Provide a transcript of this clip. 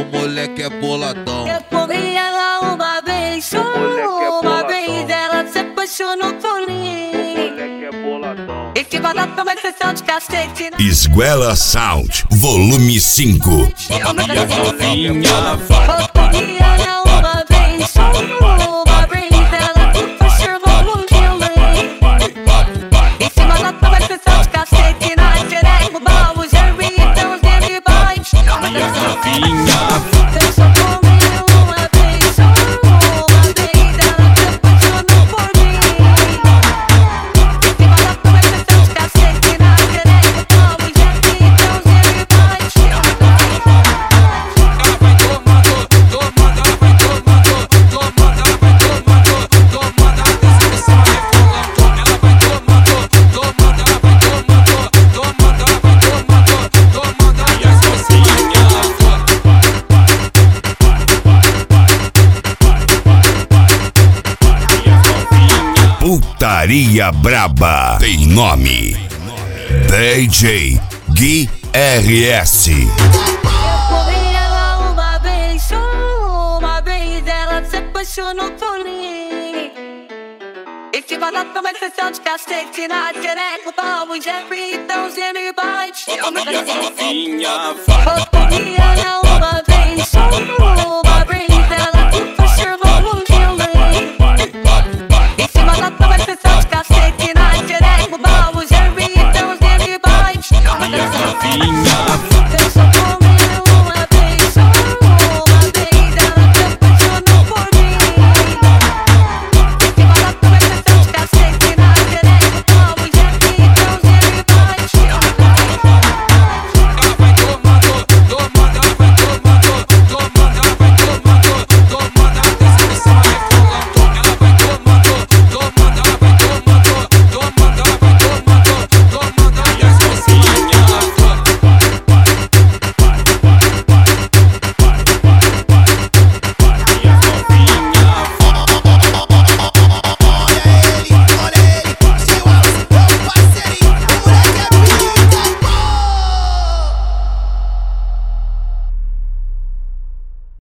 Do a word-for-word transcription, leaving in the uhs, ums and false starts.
moleque é boladão. Eu comi ela uma vez, só uma vez. Ela se apaixonou por mim. E que vai dar uma sessão de cacete. Esguela Sound, volume cinco. Eu comi ela uma vez, só uma vez. Ela se apaixonou por mim. E que vai dar uma sessão de cacete. Na xereca, o baú, o Jerry, então os dele bate. Eu só comi uma vez, só uma vez. Ela se apaixonou por mim. E que vai dar uma sessão de cacete. Na xereca, o baú, o Jerry, então os dele bate. Putaria Braba tem nome: D J Gui R S. Eu comi ela uma vez, só uma vez. Ela se apaixonou por mim. E que vai dar uma sessão de cacete. Na xereca, o baú, o Jerry, então os dele bate. Eu comi ela uma